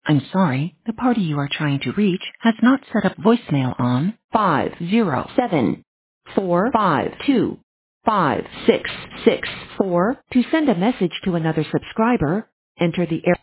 I'm sorry, the party you are trying to reach has not set up voicemail on 507-452-5664. To send a message to another subscriber, enter the